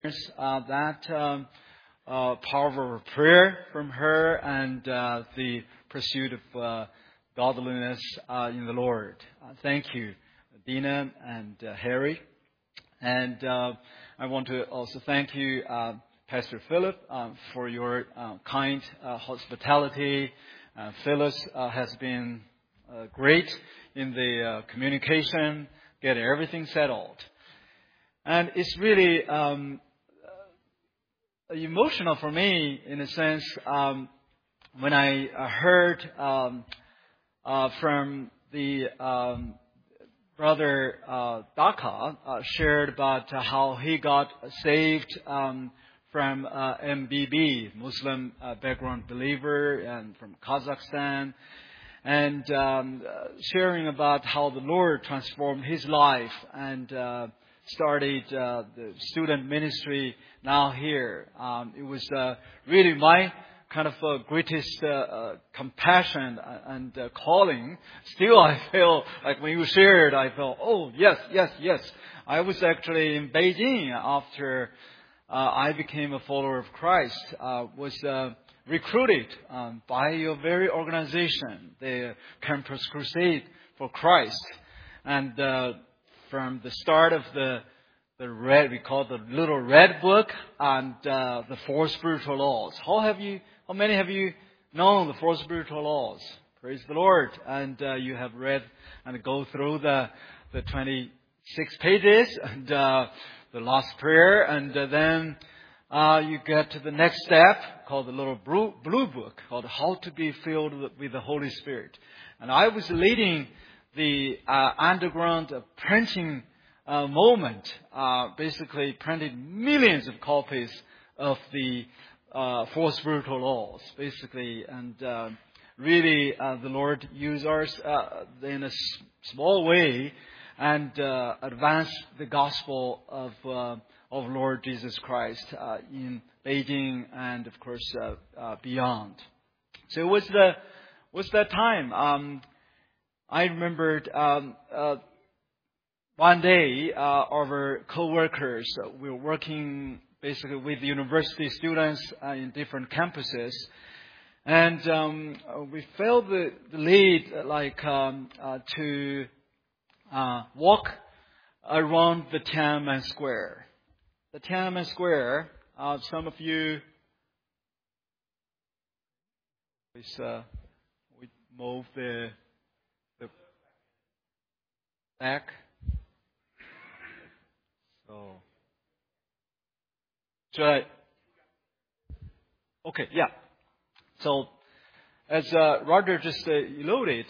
that powerful prayer from her and the pursuit of godliness in the Lord. Thank you, Dina and Harry. And I want to also thank you, Pastor Philip, for your kind hospitality. Phyllis has been great in the communication, getting everything settled. And it's really emotional for me, in a sense, when I heard from the brother Dhaka shared about how he got saved from MBB, Muslim background believer, and from Kazakhstan, and sharing about how the Lord transformed his life and started the student ministry now here. It was really my kind of greatest compassion and calling. Still, I feel like when you shared, I felt, oh, yes. I was actually in Beijing after I became a follower of Christ, was recruited by your very organization, the Campus Crusade for Christ. And from the start of the red, we call the little red book, and the four spiritual laws. How many have you known the four spiritual laws? Praise the Lord. And you have read and go through the 26 pages and the last prayer, and then you get to the next step called the little blue book called How to be Filled with the Holy Spirit. And I was leading the underground printing moment, basically printed millions of copies of the four spiritual laws, basically, and really the Lord used us in a small way and advanced the gospel of Lord Jesus Christ in Beijing and, of course, beyond. So it was that time. I remembered one day our co-workers, we were working basically with university students in different campuses, and we felt the lead to walk around the Tiananmen Square. The Tiananmen Square, some of you, we move the back. So, should I? Okay, yeah. So, as Roger just alluded,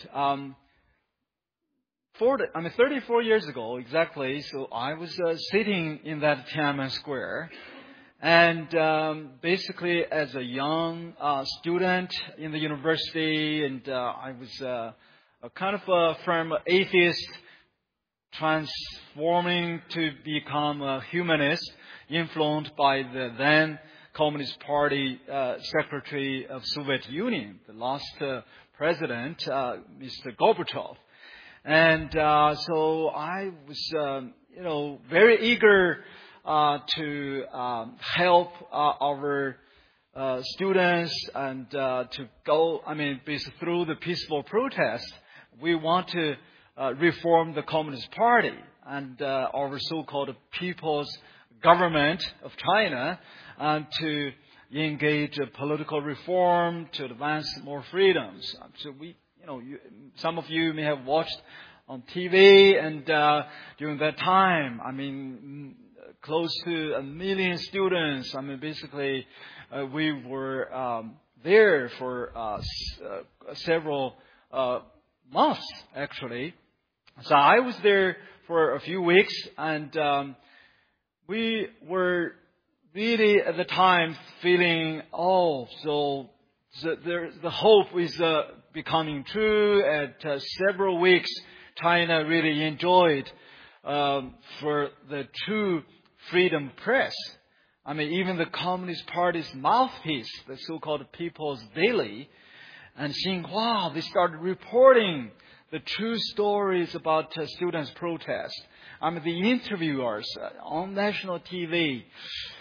34 years ago exactly, so I was sitting in that Tiananmen Square, and basically as a young student in the university, and I was kind of from atheist transforming to become a humanist, influenced by the then Communist Party Secretary of Soviet Union, the last president, Mr. Gorbachev. And so I was, very eager to help our students and to go, basically through the peaceful protest. We want to reform the Communist Party and our so-called People's Government of China, and to engage political reform to advance more freedoms. So we, some of you may have watched on TV, and during that time, close to 1 million students. Basically, we were there for several months, actually. So I was there for a few weeks, and we were really at the time feeling, the hope is becoming true. At several weeks, China really enjoyed for the true freedom press. Even the Communist Party's mouthpiece, the so-called People's Daily, and Xinhua, they started reporting the true stories about students' protest. The interviewers on national TV,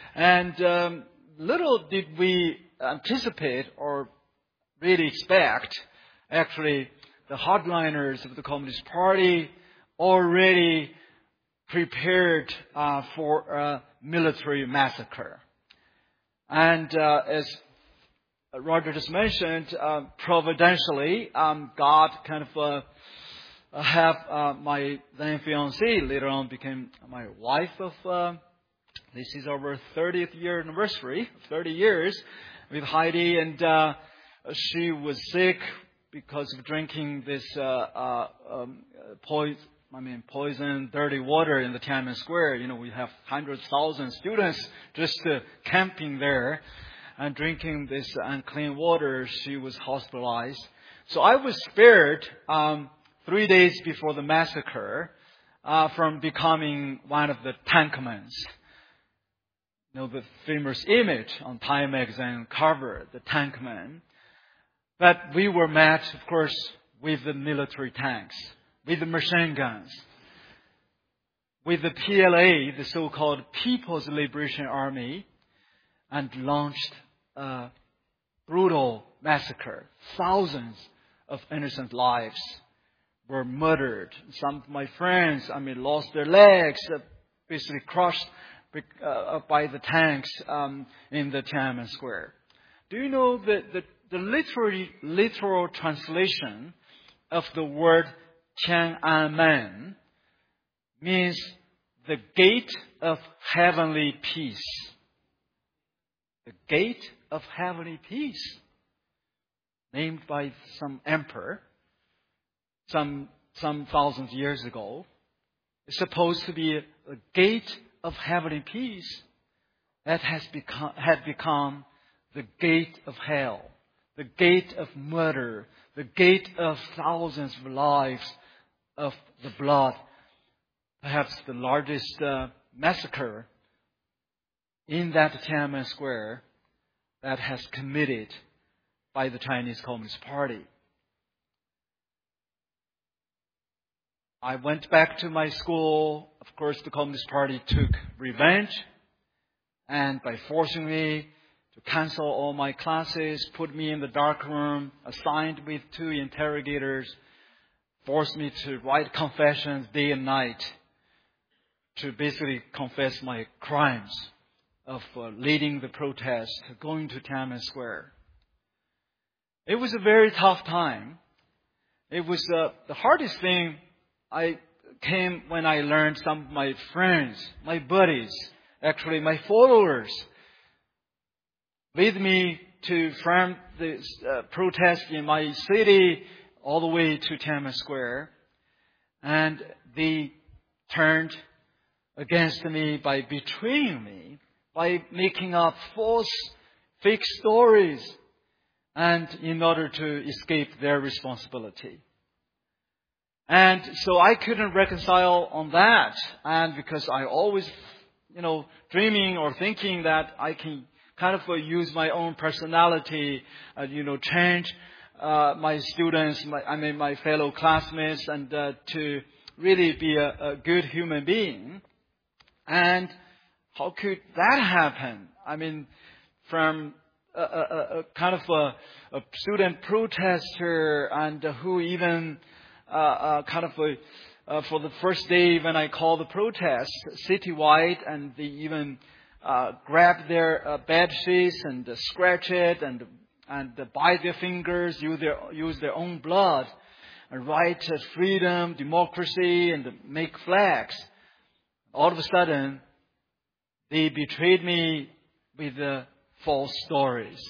And little did we anticipate or really expect, actually, the hardliners of the Communist Party already prepared for a military massacre. And as Roger just mentioned, providentially, God kind of have my then fiancée later on became my wife of. This is our 30th year anniversary, 30 years with Heidi, and she was sick because of drinking this poison, dirty water in the Tiananmen Square. You know, we have 100,000 students just camping there and drinking this unclean water. She was hospitalized. So I was spared 3 days before the massacre from becoming one of the tankmen. You know, the famous image on Time magazine cover, the tankman. But we were met, of course, with the military tanks, with the machine guns, with the PLA, the so-called People's Liberation Army, and launched a brutal massacre. Thousands of innocent lives were murdered. Some of my friends, lost their legs, basically crushed by the tanks in the Tiananmen Square. Do you know that the literal translation of the word Tiananmen means the gate of heavenly peace? The gate of heavenly peace, named by some emperor some thousands of years ago, is supposed to be a gate of heavenly peace that had become the gate of hell, the gate of murder, the gate of thousands of lives of the blood, perhaps the largest massacre in that Tiananmen Square that has committed by the Chinese Communist Party. I went back to my school. Of course, the Communist Party took revenge, and by forcing me to cancel all my classes, put me in the dark room, assigned with 2 interrogators, forced me to write confessions day and night to basically confess my crimes of leading the protest, going to Tiananmen Square. It was a very tough time. It was the hardest thing came when I learned some of my friends, my buddies, actually my followers, with me from the protest in my city all the way to Tiananmen Square. And they turned against me by betraying me, by making up false, fake stories, and in order to escape their responsibility. And so I couldn't reconcile on that. And because I always, dreaming or thinking that I can kind of use my own personality, change my students, my fellow classmates, and to really be a good human being. And how could that happen? From a kind of a student protester, and who even for the first day when I called the protest citywide, and they even grab their bed sheets and scratch it and bite their fingers, use their own blood, and write freedom, democracy, and make flags. All of a sudden, they betrayed me with false stories.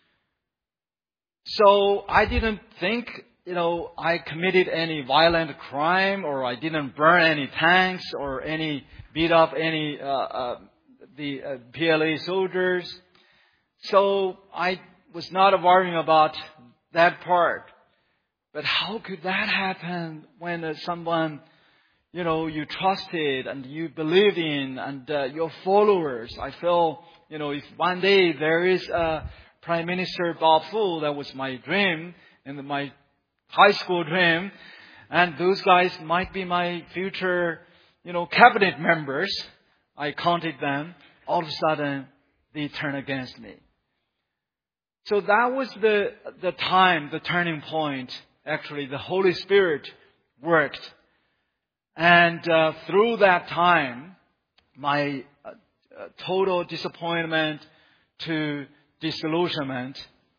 So I didn't think I committed any violent crime, or I didn't burn any tanks, or beat up any the PLA soldiers. So I was not worrying about that part. But how could that happen when someone you trusted and you believed in, and your followers? I feel if one day there is a Prime Minister Bob Fu, that was my dream and my high school dream, and those guys might be my future, cabinet members. I counted them all of a sudden they turn against me. So that was the time, the turning point. Actually, the Holy Spirit worked. And through that time, my total disappointment to disillusionment,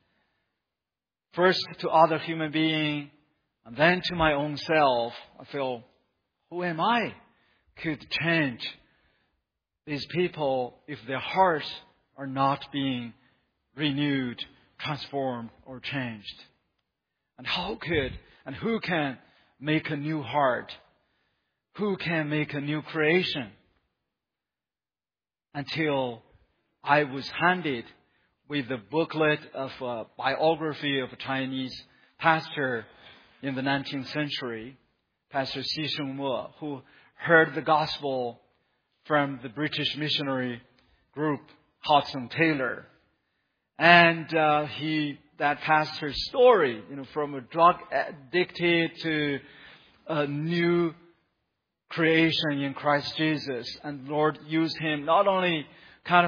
first to other human beings, and then to my own self, I feel, who am I? Could change these people if their hearts are not being renewed, transformed, or changed. And who can make a new heart? Who can make a new creation? Until I was handed with a booklet of a biography of a Chinese pastor in the 19th century, Pastor Xi Shengme, who heard the gospel from the British missionary group Hudson Taylor. And that pastor's story, from a drug addicted to a new creation in Christ Jesus. And Lord used him not only get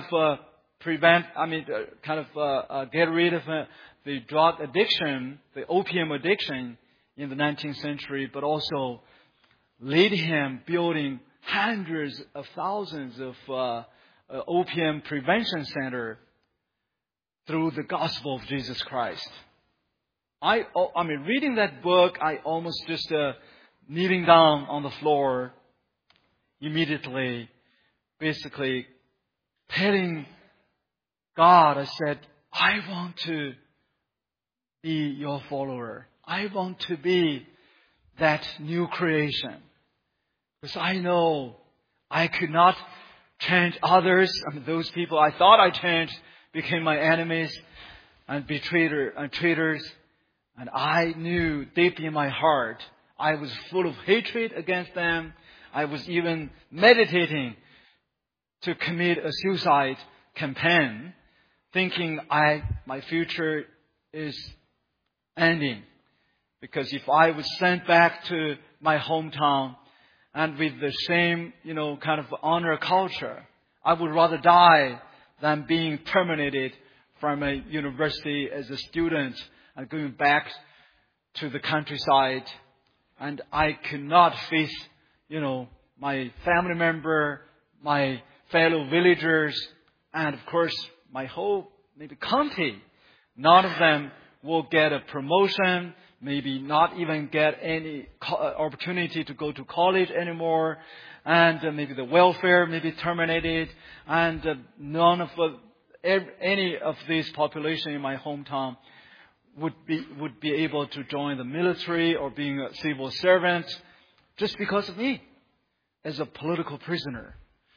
rid of the drug addiction, the opium addiction in the 19th century, but also lead him building hundreds of thousands of opium prevention center through the gospel of Jesus Christ. Reading that book, I almost just kneeling down on the floor, immediately, basically telling God, I said, I want to be your follower. I want to be that new creation. Because I know I could not change others. Those people I thought I changed became my enemies and traitors. And I knew deep in my heart, I was full of hatred against them. I was even meditating to commit a suicide campaign, thinking my future is ending. Because if I was sent back to my hometown and with the same, honor culture, I would rather die than being terminated from a university as a student and going back to the countryside. And I could not face, my family member, my fellow villagers, and of course, my whole maybe county. None of them will get a promotion, maybe not even get any opportunity to go to college anymore, and maybe the welfare may be terminated, and none of any of this population in my hometown would be able to join the military or being a civil servant just because of me as a political prisoner.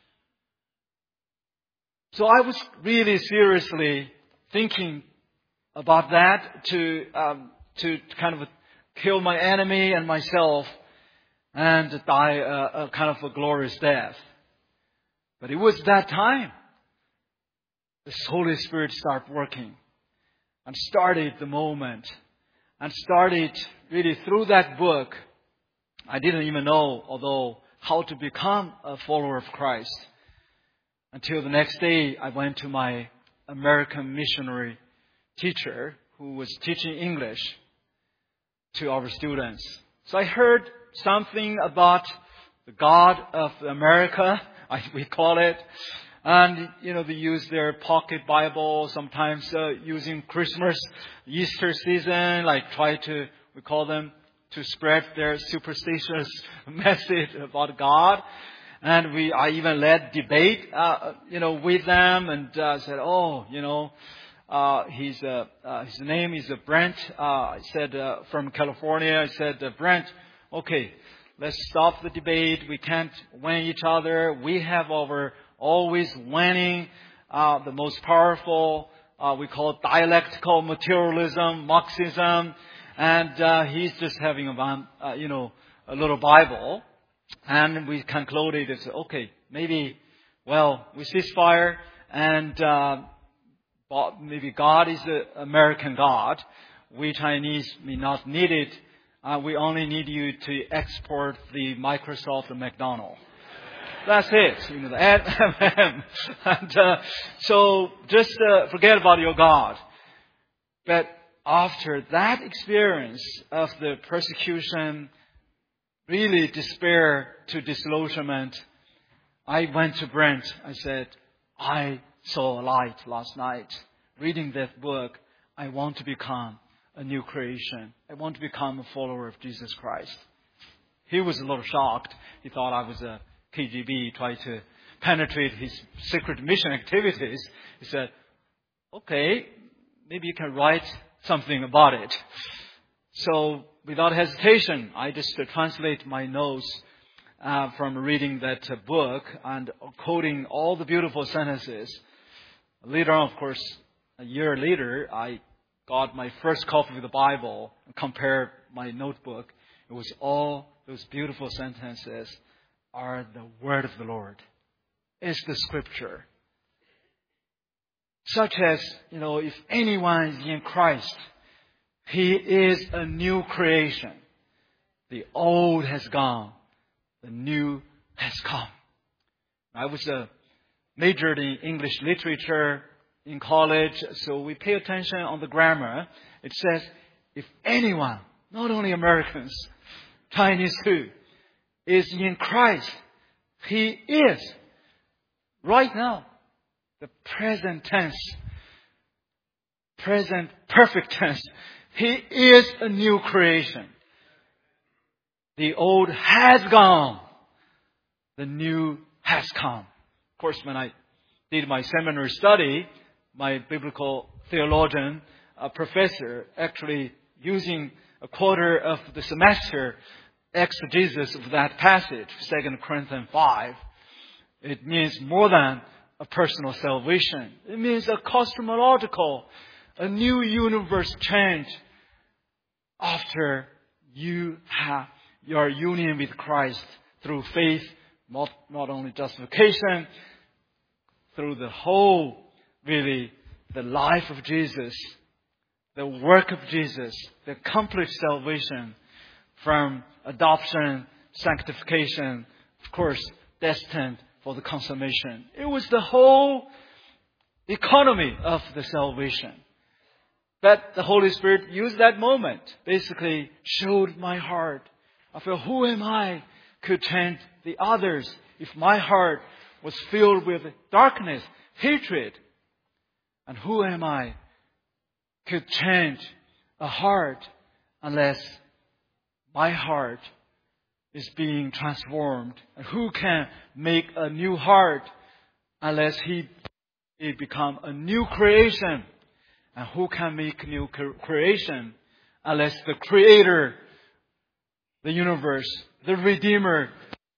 So I was really seriously thinking about that to kind of kill my enemy and myself and die a kind of a glorious death. But it was that time the Holy Spirit started working and started the moment and started really through that book. I didn't even know, although, how to become a follower of Christ. Until the next day, I went to my American missionary teacher who was teaching English to our students. So I heard something about the God of America, we call it. And, they use their pocket Bible, sometimes using Christmas, Easter season, we call them, to spread their superstitious message about God. And I even led debate, with them and said, his name is Brent. I said, from California. I said, Brent, okay, let's stop the debate. We can't win each other. We have our always winning, the most powerful, we call it dialectical materialism, Marxism. And he's just having a little Bible. And we concluded, okay, maybe, we cease fire and maybe God is the American God. We Chinese may not need it. We only need you to export the Microsoft and McDonald's. That's it. The M. And so just forget about your God. But after that experience of the persecution, really despair to disillusionment, I went to Brent. I said, I saw a light last night. Reading that book, I want to become a new creation. I want to become a follower of Jesus Christ. He was a little shocked. He thought I was a KGB trying to penetrate his secret mission activities. He said, okay, maybe you can write something about it. So without hesitation, I just translate my notes from reading that book and quoting all the beautiful sentences. Later on, of course, a year later, I got my first copy of the Bible and compared my notebook. It was all those beautiful sentences are the word of the Lord. It's the scripture. Such as, if anyone is in Christ, he is a new creation. The old has gone. The new has come. I was majored in English literature in college, so we pay attention on the grammar. It says, if anyone, not only Americans, Chinese too, is in Christ, he is, right now, the present tense, present perfect tense, he is a new creation. The old has gone. The new has come. Of course, when I did my seminary study, my biblical theologian professor actually using a quarter of the semester exegesis of that passage, 2 Corinthians 5. It means more than a personal salvation. It means a cosmological, a new universe change after you have your union with Christ through faith, not only justification, through the whole, really, the life of Jesus, the work of Jesus, the complete salvation from adoption, sanctification, of course, destined for the consummation. It was the whole economy of the salvation. But the Holy Spirit used that moment, basically showed my heart. I felt, who am I could change the others if my heart was filled with darkness, hatred? And who am I could change a heart unless my heart is being transformed? And who can make a new heart unless he become a new creation? And who can make new creation unless the Creator, the universe, the Redeemer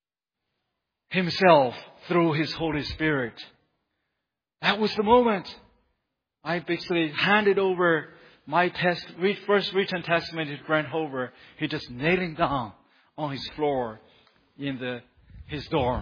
Himself through His Holy Spirit? That was the moment. I basically handed over my first written testimony to Brent Hover. He just kneeling down on his floor in his dorm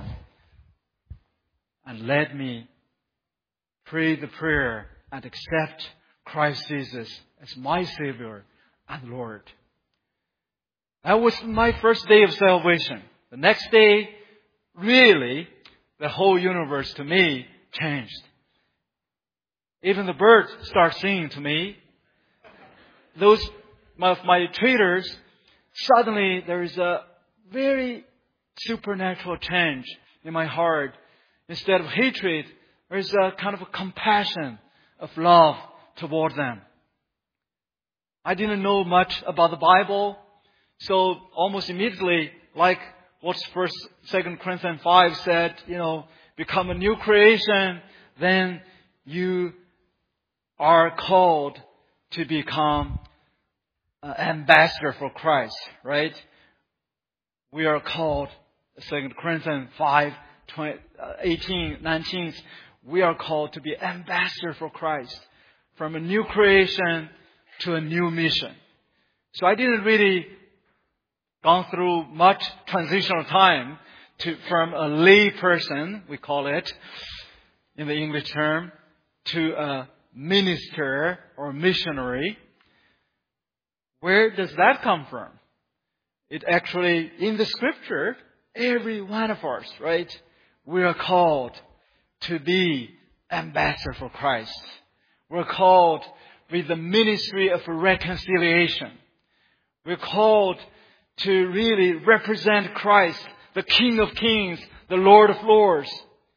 and led me pray the prayer and accept Christ Jesus as my Savior and Lord. That was my first day of salvation. The next day, really, the whole universe to me changed. Even the birds start singing to me. Those of my traders, suddenly there is a very supernatural change in my heart. Instead of hatred, there is a kind of a compassion of love toward them. I didn't know much about the Bible, so almost immediately, like what 2 Corinthians 5 said, become a new creation, then you are called to become an ambassador for Christ, right? We are called, 2 Corinthians 5, 18, 19, we are called to be ambassador for Christ. From a new creation to a new mission. So I didn't really gone through much transitional time from a lay person, we call it in the English term, to a minister or missionary. Where does that come from? It actually, in the scripture, every one of us, right? we are called to be ambassador for Christ. We're called with the ministry of reconciliation. We're called to really represent Christ, the King of Kings, the Lord of Lords,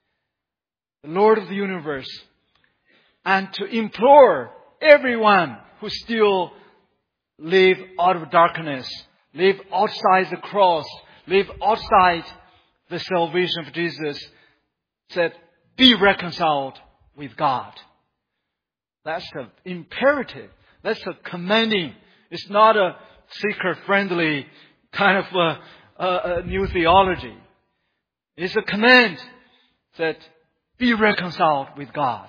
the Lord of the universe, and to implore everyone who still live out of darkness, live outside the cross, live outside the salvation of Jesus, said, be reconciled with God. That's the imperative. That's the commanding. It's not a seeker-friendly kind of a new theology. It's a command that be reconciled with God.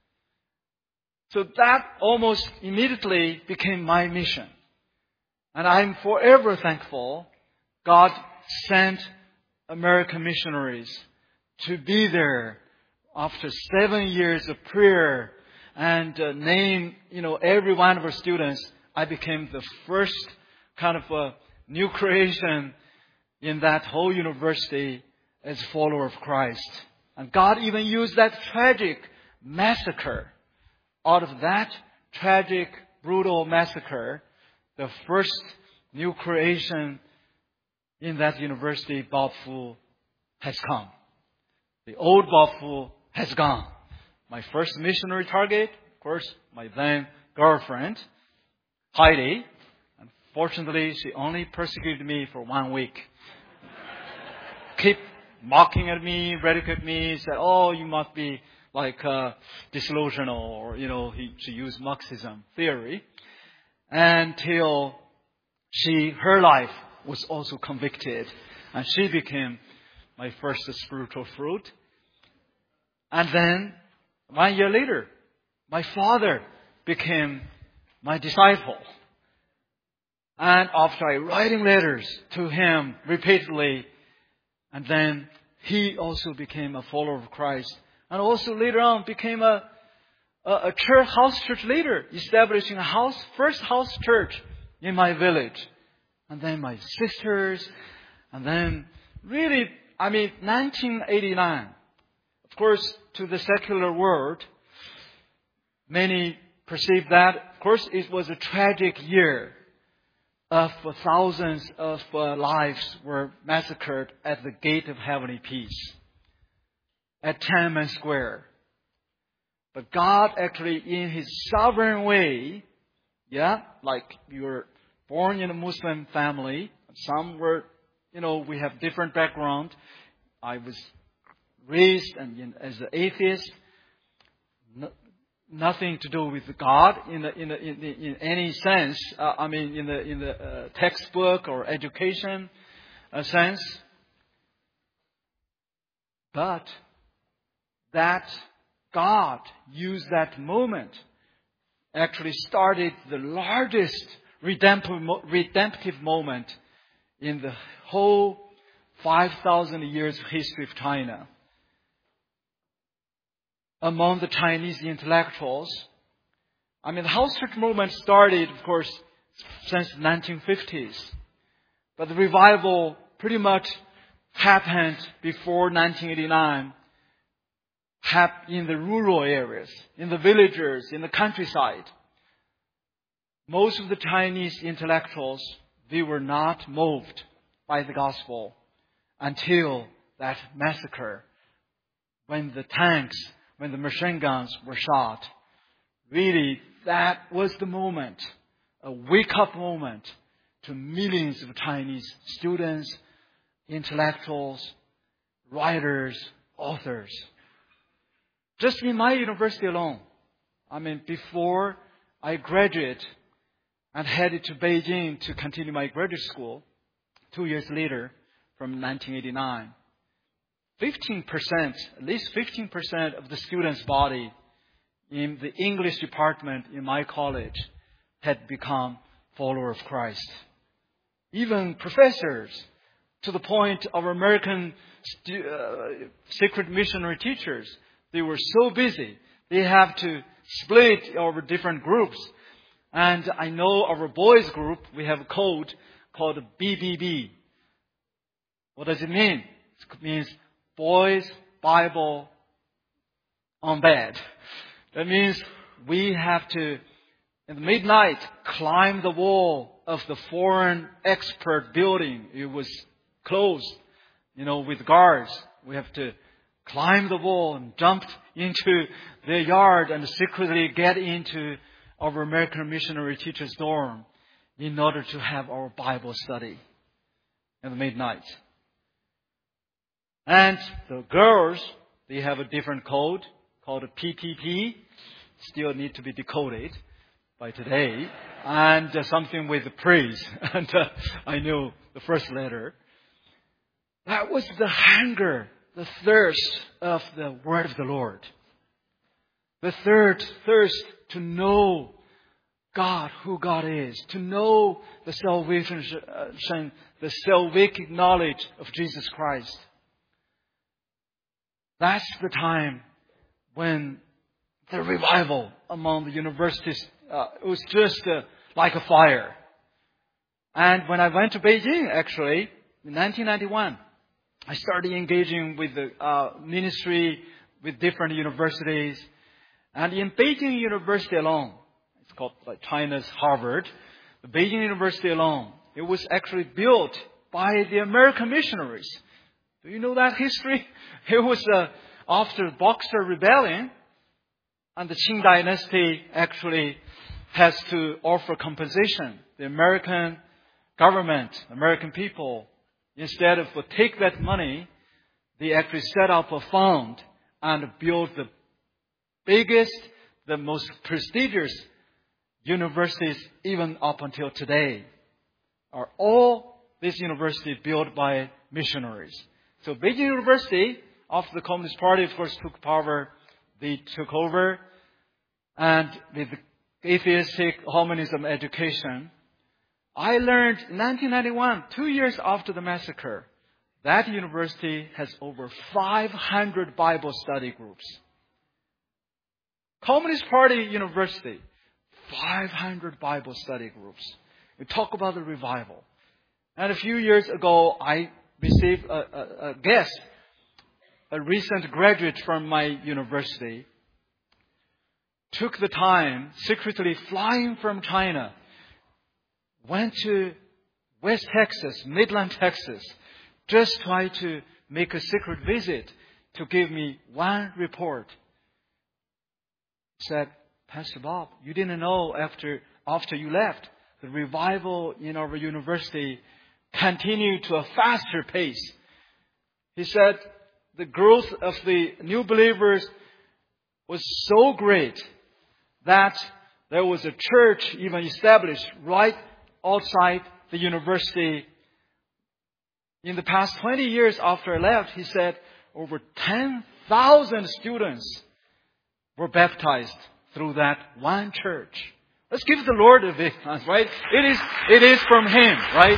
So that almost immediately became my mission. And I'm forever thankful God sent American missionaries to be there after 7 years of prayer and name, every one of our students. I became the first kind of a new creation in that whole university as a follower of Christ. And God even used that tragic massacre. Out of that tragic, brutal massacre, the first new creation in that university, Bob Fu, has come. The old Bob Fu has gone. My first missionary target, of course, my then girlfriend, Heidi. Unfortunately, she only persecuted me for 1 week. Keep mocking at me, ridiculing me, said, oh, you must be like disillusional, or, she used Marxism theory. Until her life was also convicted, and she became my first spiritual fruit. And then 1 year later, my father became my disciple. And after I writing letters to him repeatedly, and then he also became a follower of Christ, and also later on became a house church leader, establishing a first house church in my village. And then my sisters, and then really, 1989. Of course, to the secular world, many perceive that, of course, it was a tragic year of thousands of lives were massacred at the gate of heavenly peace at Tiananmen Square. But God actually, in His sovereign way, like you were born in a Muslim family, some were, we have different background. I was raised as an atheist, nothing to do with God in any sense. In the textbook or education sense. But that God used that moment, actually started the largest redemptive moment in the whole 5,000 years of history of China. Among the Chinese intellectuals, the house church movement started, of course, since the 1950s. But the revival pretty much happened before 1989, in the rural areas, in the villages, in the countryside. Most of the Chinese intellectuals, they were not moved by the gospel until that massacre, when the machine guns were shot. Really, that was the moment, a wake-up moment to millions of Chinese students, intellectuals, writers, authors. Just in my university alone, before I graduated and headed to Beijing to continue my graduate school 2 years later, from 1989, 15%, at least 15% of the students' body in the English department in my college had become followers of Christ. Even professors, to the point of American secret missionary teachers, they were so busy, they have to split over different groups. And I know our boys group, we have a code called BBB. What does it mean? It means Boys Bible on bed. That means we have to, in the midnight, climb the wall of the foreign expert building. It was closed, with guards. We have to climb the wall and jump into their yard and secretly get into our American missionary teacher's dorm in order to have our Bible study in the midnight. And the girls, they have a different code called a PTP. Still need to be decoded by today. And something with praise. And I know the first letter. That was the hunger, the thirst of the word of the Lord. The thirst to know God, who God is. To know the salvation, the salvific knowledge of Jesus Christ. That's the time when the revival among the universities it was just like a fire. And when I went to Beijing, actually, in 1991, I started engaging with the ministry with different universities. And in Beijing University alone, it's called like China's Harvard, the Beijing University alone, it was actually built by the American missionaries. Do you know that history? It was after the Boxer Rebellion, and the Qing dynasty actually has to offer compensation. The American government, American people, instead of take that money, they actually set up a fund and built the biggest, the most prestigious universities even up until today. Are all these universities built by missionaries. So Beijing University, after the Communist Party, of course, took power, they took over. And with atheistic humanism education, I learned in 1991, 2 years after the massacre, that university has over 500 Bible study groups. Communist Party University, 500 Bible study groups. We talk about the revival. And a few years ago, I received a guest, a recent graduate from my university, took the time, secretly flying from China, went to West Texas, Midland, Texas, just try to make a secret visit to give me one report. Said, Pastor Bob, you didn't know after you left, the revival in our university continued to a faster pace. He said, the growth of the new believers was so great that there was a church even established right outside the university. In the past 20 years after I left, he said, over 10,000 students were baptized through that one church. Let's give the Lord a big hand, right? It is from Him, right?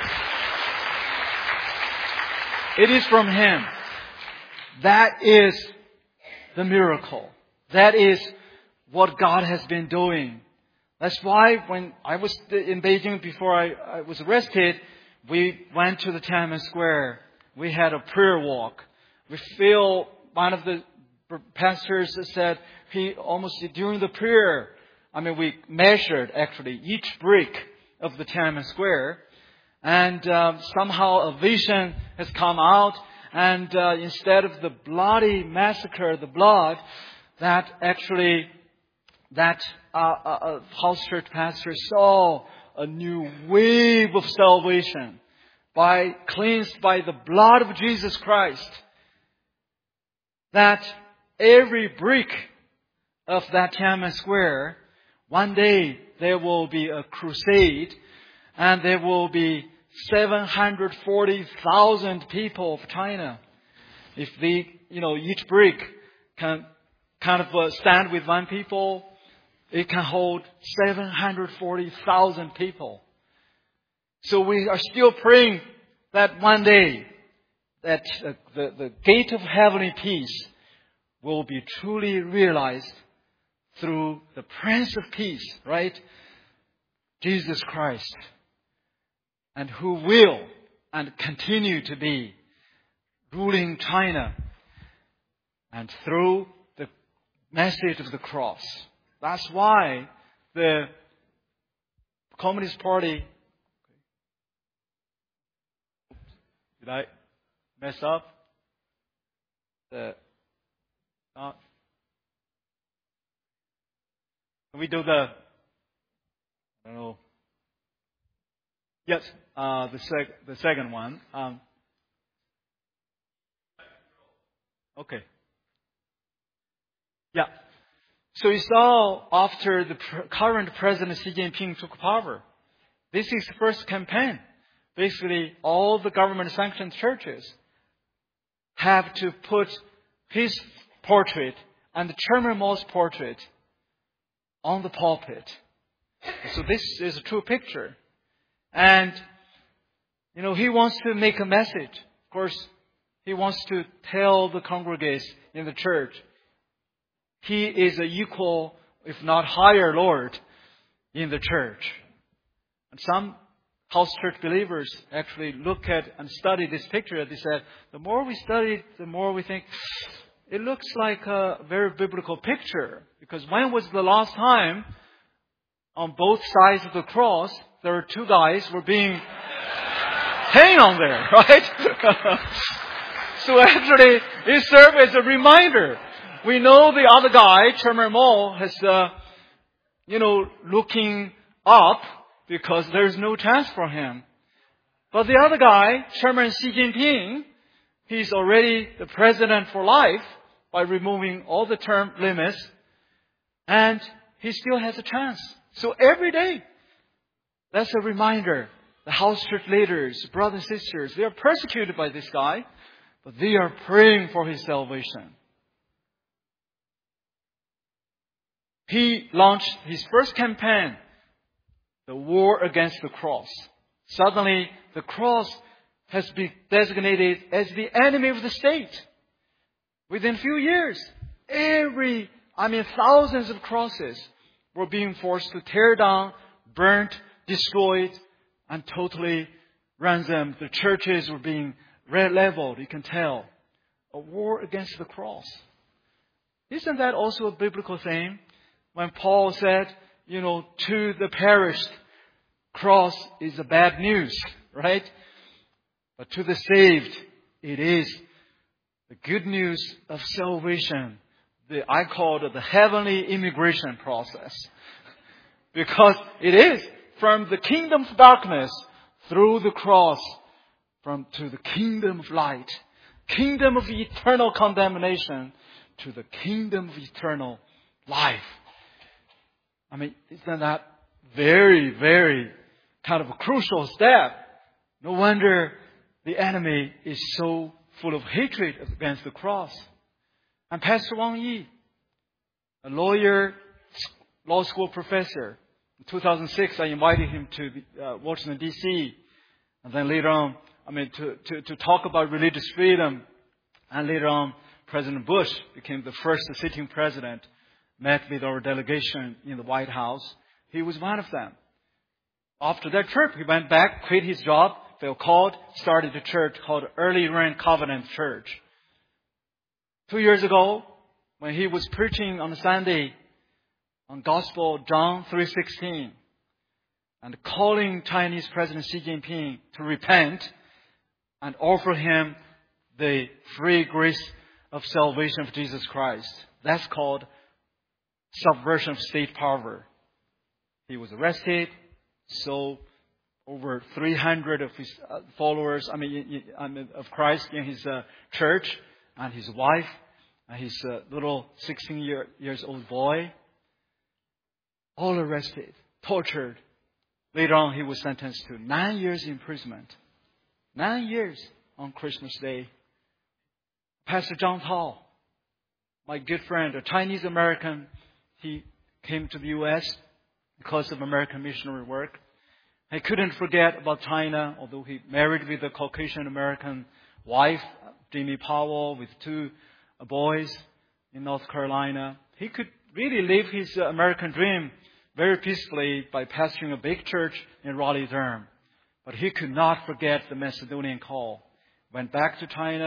It is from Him. That is the miracle. That is what God has been doing. That's why when I was in Beijing before I was arrested, we went to the Tiananmen Square. We had a prayer walk. We feel one of the pastors said he almost during the prayer, we measured actually each brick of the Tiananmen Square, and somehow a vision has come out, and instead of the bloody massacre, the blood, that actually house church pastor saw a new wave of salvation cleansed by the blood of Jesus Christ. That every brick of that Tiananmen Square, one day there will be a crusade, and there will be 740,000 people of China. If each brick can stand with one people, it can hold 740,000 people. So we are still praying that one day that the gate of heavenly peace will be truly realized through the Prince of Peace, right? Jesus Christ. And who will and continue to be ruling China and through the message of the cross. That's why the Communist Party... Did I mess up? Can we do the... I don't know. Yes, the second one. Okay. Yeah. So you saw after the current President Xi Jinping took power, this is the first campaign. Basically, all the government-sanctioned churches have to put his portrait and Chairman Mao's portrait on the pulpit. So this is a true picture. And, he wants to make a message. Of course, he wants to tell the congregants in the church, he is an equal, if not higher Lord in the church. And some house church believers actually look at and study this picture. They said, the more we study it, the more we think, it looks like a very biblical picture. Because when was the last time on both sides of the cross, there were two guys were being hanged on there, right? So actually, it served as a reminder. We know the other guy, Chairman Mao, has, looking up because there's no chance for him. But the other guy, Chairman Xi Jinping, he's already the president for life by removing all the term limits. And he still has a chance. So every day, that's a reminder. The house church leaders, brothers and sisters, they are persecuted by this guy, but they are praying for his salvation. He launched his first campaign, the war against the cross. Suddenly, the cross has been designated as the enemy of the state. Within a few years, thousands of crosses were being forced to tear down, burnt, destroyed, and totally ransomed. The churches were being leveled, you can tell. A war against the cross. Isn't that also a biblical thing? When Paul said, to the perished, cross is a bad news, right? But to the saved, it is the good news of salvation. I call it the heavenly immigration process. Because it is from the kingdom of darkness through the cross to the kingdom of light. Kingdom of eternal condemnation to the kingdom of eternal life. Isn't that very, very kind of a crucial step? No wonder the enemy is so full of hatred against the cross. And Pastor Wang Yi, a lawyer, law school professor, in 2006 I invited him to Washington, D.C. And then later on, to talk about religious freedom. And later on, President Bush became the first sitting president, met with our delegation in the White House. He was one of them. After that trip, he went back, quit his job, felt called, started a church called Early Rain Covenant Church. 2 years ago, when he was preaching on Sunday on Gospel John 3:16 and calling Chinese President Xi Jinping to repent and offer him the free grace of salvation of Jesus Christ. That's called subversion of state power. He was arrested, so over 300 of his followers, of Christ in his church, and his wife, and his little 16 years old boy, all arrested, tortured. Later on, he was sentenced to 9 years imprisonment. 9 years on Christmas Day. Pastor John Tao, my good friend, a Chinese American, he came to the U.S. because of American missionary work. He couldn't forget about China, although he married with a Caucasian American wife, Jimmy Powell, with 2 boys in North Carolina. He could really live his American dream very peacefully by pastoring a big church in Raleigh-Durham. But he could not forget the Macedonian call. Went back to China,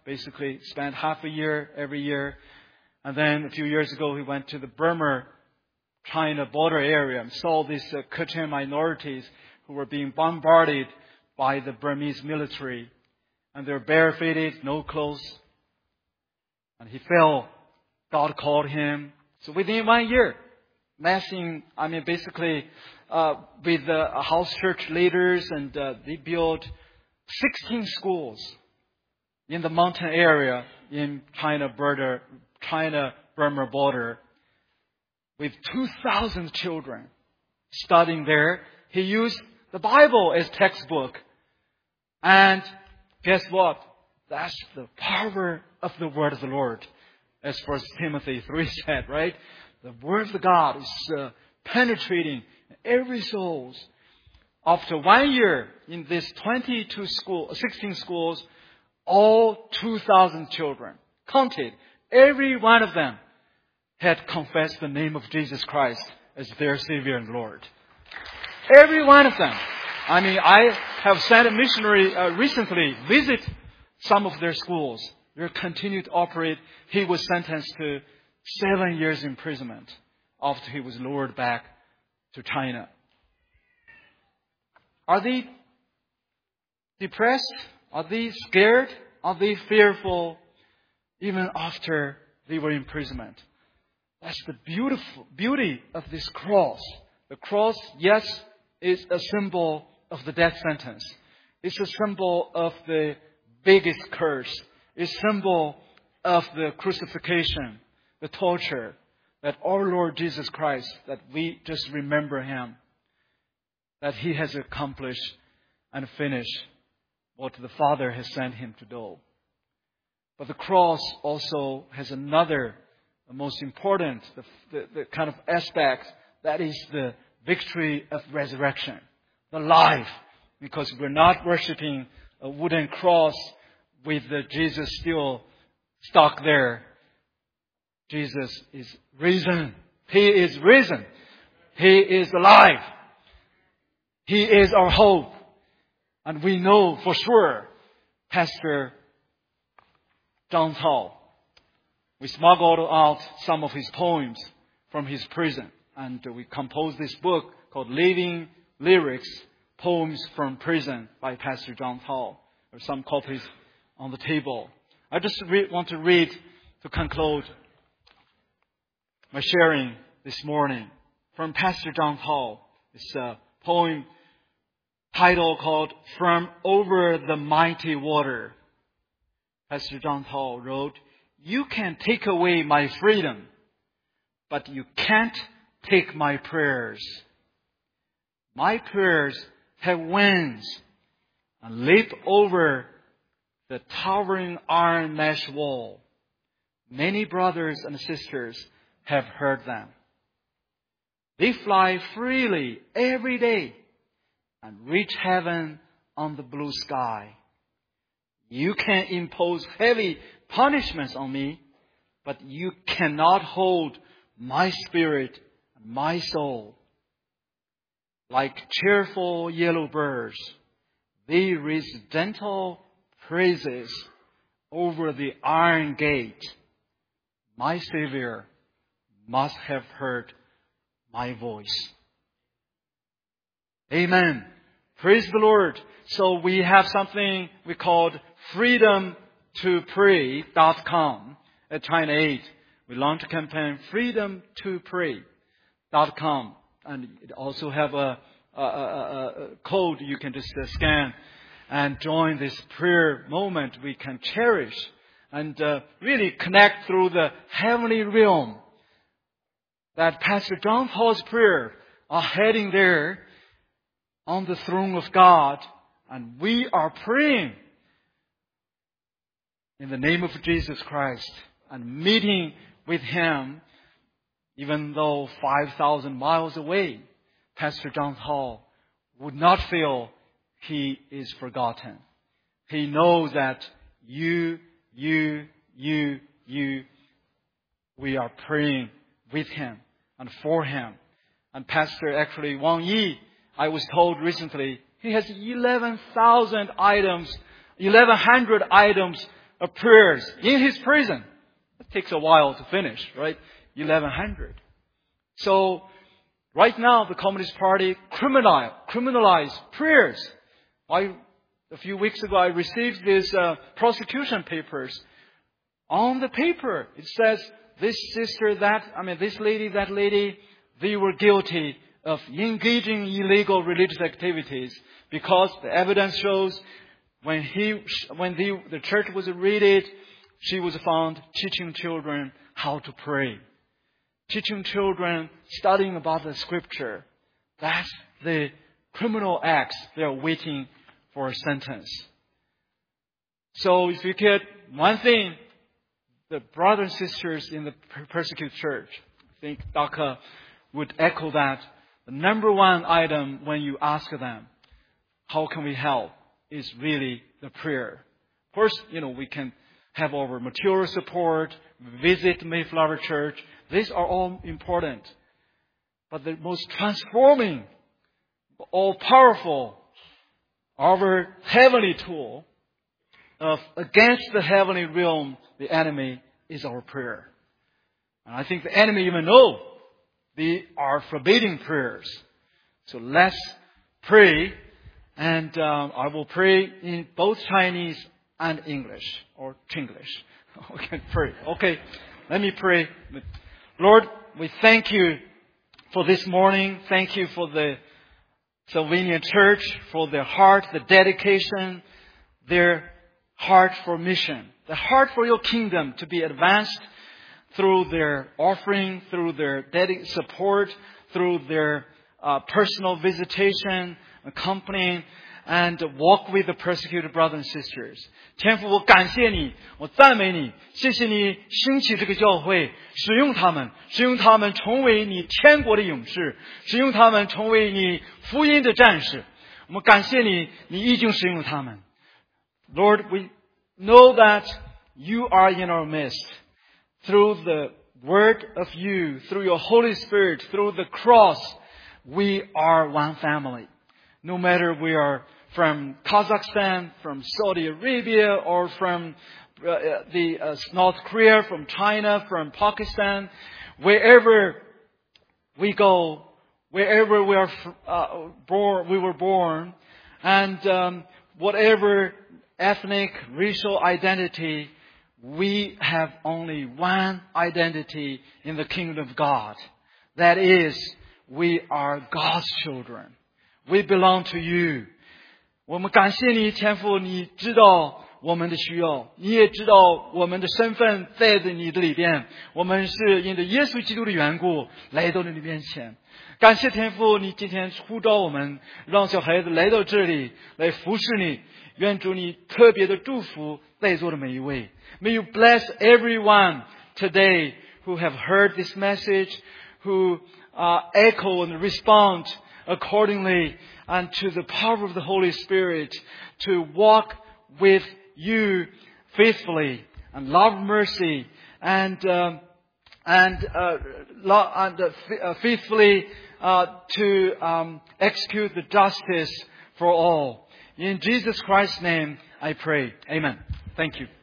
basically spent half a year every year. And then a few years ago, he went to the Burma-China border area and saw these Kachin minorities who were being bombarded by the Burmese military. And they're barefooted, no clothes. And he fell. God called him. So within 1 year, basically with the house church leaders, and they built 16 schools in the mountain area in China-Burma border with 2,000 children studying there. He used the Bible as textbook. And guess what? That's the power of the word of the Lord. As 1 Timothy 3 said, right? The word of God is penetrating every soul. After 1 year in these 16 schools, all 2,000 children counted. Every one of them had confessed the name of Jesus Christ as their Savior and Lord. Every one of them. I have sent a missionary recently visit some of their schools. They continue to operate. He was sentenced to 7 years imprisonment after he was lured back to China. Are they depressed? Are they scared? Are they fearful even after they were in imprisonment? That's the beauty of this cross. The cross, yes, is a symbol of the death sentence. It's a symbol of the biggest curse. It's a symbol of the crucifixion, the torture, that our Lord Jesus Christ, that we just remember Him, that He has accomplished and finished what the Father has sent Him to do. But the cross also has another, the most important, the kind of aspect, that is the victory of resurrection, the life. Because we're not worshiping a wooden cross with the Jesus still stuck there. Jesus is risen. He is risen. He is alive. He is our hope. And we know for sure, Pastor Zhang Cao, we smuggled out some of his poems from his prison. And we composed this book called Living Lyrics, Poems from Prison by Pastor Zhang Cao. There are some copies on the table. I just want to read to conclude my sharing this morning from Pastor Zhang Cao. It's a poem title called From Over the Mighty Water. Pastor Zhang Cao wrote, "You can take away my freedom, but you can't take my prayers. My prayers have wings and leap over the towering iron mesh wall. Many brothers and sisters have heard them. They fly freely every day and reach heaven on the blue sky. You can impose heavy punishments on me, but you cannot hold my spirit and my soul. Like cheerful yellow birds, they raise gentle praises over the iron gate. My Savior must have heard my voice." Amen. Praise the Lord. So we have something we called freedomtopray.com at China 8. We launched a campaign, freedomtopray.com. And it also have a code you can just scan and join this prayer moment we can cherish and really connect through the heavenly realm. That Pastor John Paul's prayer are heading there on the throne of God, and we are praying in the name of Jesus Christ and meeting with Him, even though 5,000 miles away. Pastor John Paul would not feel he is forgotten. He knows that we are praying with him and for him. And Pastor actually Wang Yi, I was told recently, he has 11,000 items, 1,100 items of prayers in his prison. It takes a while to finish, right? 1100. So, right now, the Communist Party criminalized prayers. A few weeks ago, I received these prosecution papers. On the paper, it says, this sister, this lady, that lady, they were guilty of engaging in illegal religious activities because the evidence shows when the church was raided, she was found teaching children how to pray. Teaching children, studying about the scripture. That's the criminal acts they are waiting for a sentence. So if you get one thing, the brothers and sisters in the persecuted church, I think Dhaka would echo that. The number one item when you ask them, how can we help, is really the prayer. Of course, we can have our material support, visit Mayflower Church. These are all important. But the most transforming, all-powerful, our heavenly tool against the heavenly realm, the enemy, is our prayer. And I think the enemy even know they are forbidding prayers. So let's pray. And I will pray in both Chinese and English, or Chinglish. We can pray. Okay, let me pray. Lord, we thank you for this morning. Thank you for the Sylvania Church, for their heart, the dedication, their heart for mission, the heart for your kingdom to be advanced through their offering, through their support, through their personal visitation, accompanying, and walk with the persecuted brothers and sisters. 天父，我感谢你，我赞美你，谢谢你兴起这个教会，使用他们成为你天国的勇士，使用他们成为你福音的战士。我们感谢你，你已经使用他们。Lord, we know that you are in our midst. Through the word of you, through your Holy Spirit, through the cross, we are one family. No matter we are from Kazakhstan, from Saudi Arabia, or from North Korea, from China, from Pakistan, wherever we go, wherever we were born, and whatever ethnic, racial identity, we have only one identity in the kingdom of God. That is, we are God's children. We belong to you. 我们感谢你，天父，你知道我们的需要，你也知道我们的身份在你的里边。我们是因着耶稣基督的缘故来到了你面前。感谢天父，你今天呼召我们，让小孩子来到这里来服侍你。愿主你特别的祝福在座的每一位。May you bless everyone today who have heard this message, who echo and respond accordingly and to the power of the Holy Spirit to walk with you faithfully and love mercy and faithfully to execute the justice for all. In Jesus Christ's name I pray. Amen. Thank you.